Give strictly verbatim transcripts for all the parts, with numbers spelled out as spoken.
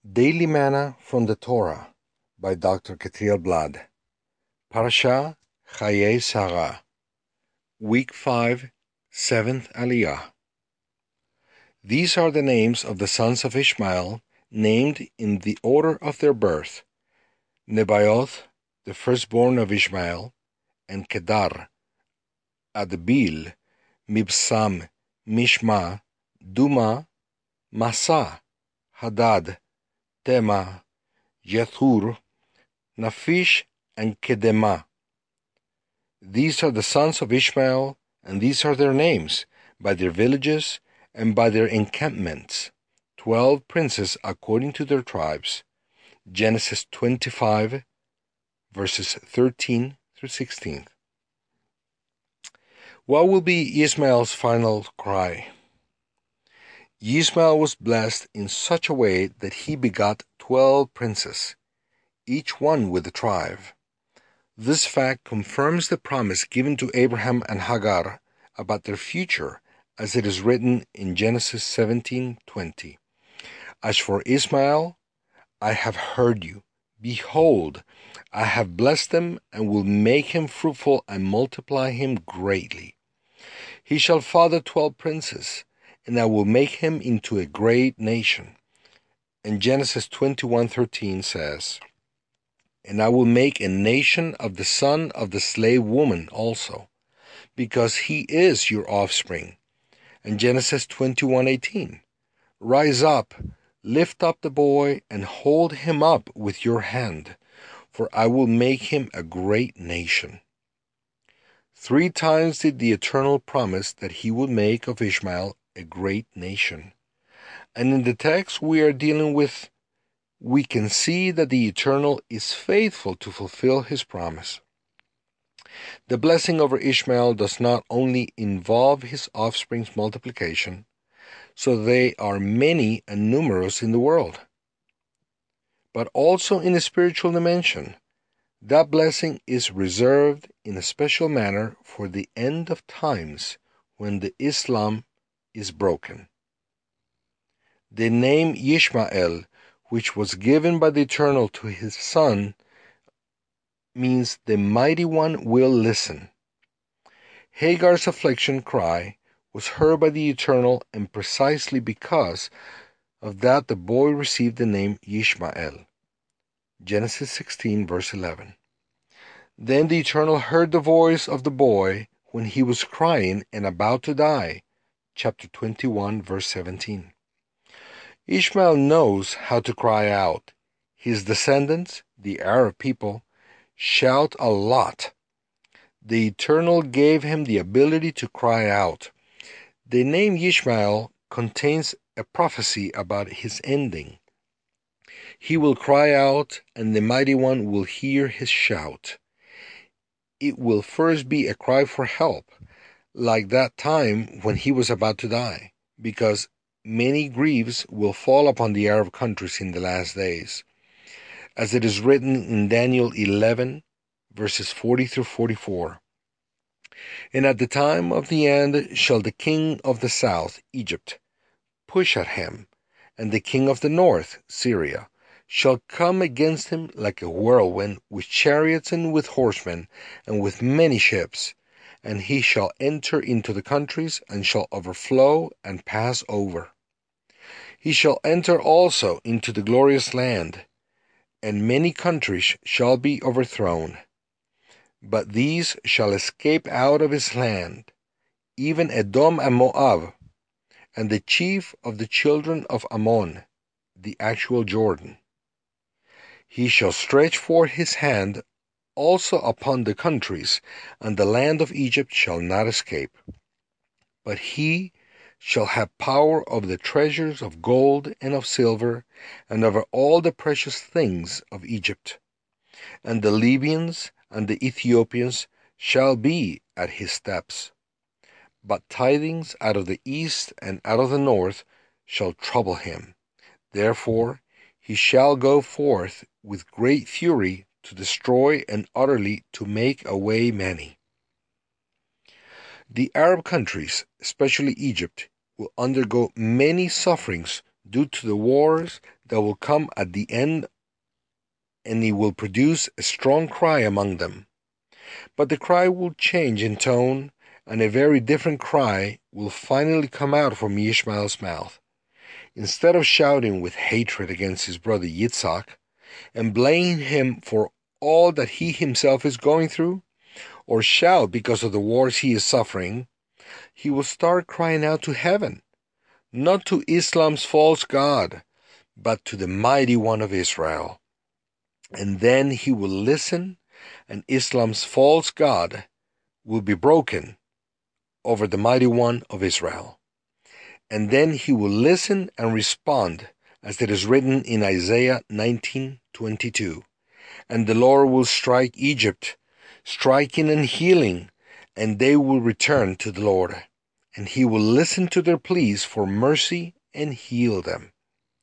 Daily Manna from the Torah by Doctor Ketriel Blad. Parasha Chayei Sarah. Week five, seventh Aliyah. These are the names of the sons of Ishmael, named in the order of their birth: Nebaioth, the firstborn of Ishmael, and Kedar, Adbil, Mibsam, Mishma, Duma, Massa, Hadad, Tema, Jethur, Naphish, and Kedemah. These are the sons of Ishmael, and these are their names, by their villages and by their encampments, twelve princes according to their tribes. Genesis twenty-five, verses thirteen through sixteen. What will be Ishmael's final cry? Ishmael was blessed in such a way that he begot twelve princes, each one with a tribe. This fact confirms the promise given to Abraham and Hagar about their future, as it is written in Genesis seventeen twenty. As for Ishmael, I have heard you. Behold, I have blessed him, and will make him fruitful and multiply him greatly. He shall father twelve princes, and I will make him into a great nation. And Genesis twenty-one thirteen says, And I will make a nation of the son of the slave woman also, because he is your offspring. And Genesis twenty-one eighteen, Rise up, lift up the boy, and hold him up with your hand, for I will make him a great nation. Three times did the Eternal promise that he would make of Ishmael a great nation. And in the text we are dealing with, we can see that the Eternal is faithful to fulfill his promise. The blessing over Ishmael does not only involve his offspring's multiplication, so they are many and numerous in the world, but also in a spiritual dimension. That blessing is reserved in a special manner for the end of times, when the Islam is broken. The name Yishmael, which was given by the Eternal to his son, means the Mighty One will listen. Hagar's affliction cry was heard by the Eternal, and precisely because of that the boy received the name Yishmael. Genesis sixteen, verse eleven. Then the Eternal heard the voice of the boy when he was crying and about to die. Chapter twenty-one, verse seventeen. Ishmael knows how to cry out. His descendants, the Arab people, shout a lot. The Eternal gave him the ability to cry out. The name Ishmael contains a prophecy about his ending. He will cry out, and the Mighty One will hear his shout. It will first be a cry for help, like that time when he was about to die, because many griefs will fall upon the Arab countries in the last days, as it is written in Daniel eleven, verses forty through forty-four. And at the time of the end shall the king of the south, Egypt, push at him, and the king of the north, Syria, shall come against him like a whirlwind, with chariots and with horsemen, and with many ships. And he shall enter into the countries, and shall overflow and pass over. He shall enter also into the glorious land, and many countries shall be overthrown. But these shall escape out of his land, even Edom and Moab, and the chief of the children of Ammon, the actual Jordan. He shall stretch forth his hand also upon the countries, and the land of Egypt shall not escape. But he shall have power over the treasures of gold and of silver, and over all the precious things of Egypt. And the Libyans and the Ethiopians shall be at his steps. But tidings out of the east and out of the north shall trouble him. Therefore he shall go forth with great fury to destroy and utterly to make away many. The Arab countries, especially Egypt, will undergo many sufferings due to the wars that will come at the end, and he will produce a strong cry among them. But the cry will change in tone, and a very different cry will finally come out from Ishmael's mouth. Instead of shouting with hatred against his brother Yitzhak, and blaming him for all that he himself is going through, or shout because of the wars he is suffering, he will start crying out to heaven, not to Islam's false god, but to the mighty one of Israel. And then he will listen, and Islam's false god will be broken over the mighty one of Israel. And then he will listen and respond, as it is written in Isaiah nineteen twenty-two. And the Lord will strike Egypt, striking and healing, and they will return to the Lord, and he will listen to their pleas for mercy and heal them.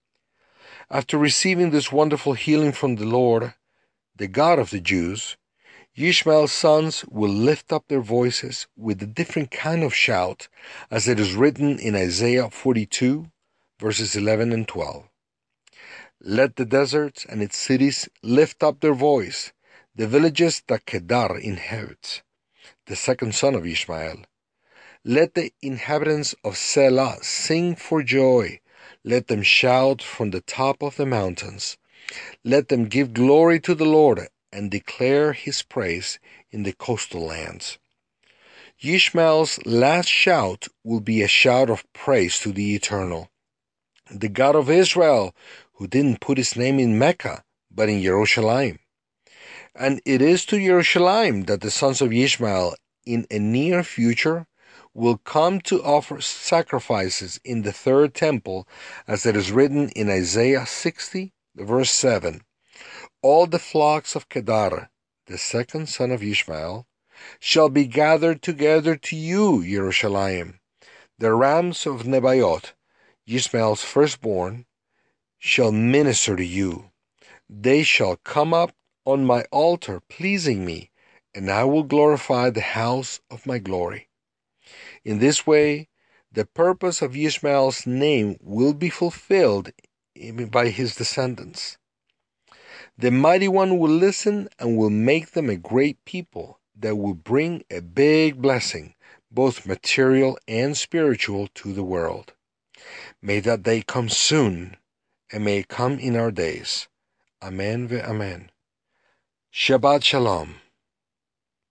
After receiving this wonderful healing from the Lord, the God of the Jews, Ishmael's sons will lift up their voices with a different kind of shout, as it is written in Isaiah forty-two, verses eleven and twelve. Let the deserts and its cities lift up their voice, the villages that Kedar inhabits, the second son of Ishmael. Let the inhabitants of Selah sing for joy. Let them shout from the top of the mountains. Let them give glory to the Lord and declare his praise in the coastal lands. Ishmael's last shout will be a shout of praise to the Eternal, the God of Israel, who didn't put his name in Mecca, but in Jerusalem. And it is to Jerusalem that the sons of Ishmael in a near future will come to offer sacrifices in the third temple, as it is written in Isaiah sixty, verse seven. All the flocks of Kedar, the second son of Ishmael, shall be gathered together to you, Jerusalem. The rams of Nebaioth, Ishmael's firstborn, shall minister to you. They shall come up on my altar, pleasing me, and I will glorify the house of my glory. In this way, the purpose of Ishmael's name will be fulfilled by his descendants. The mighty one will listen and will make them a great people that will bring a big blessing, both material and spiritual, to the world. May that day come soon, and may it come in our days. Amen ve'amen. Shabbat Shalom.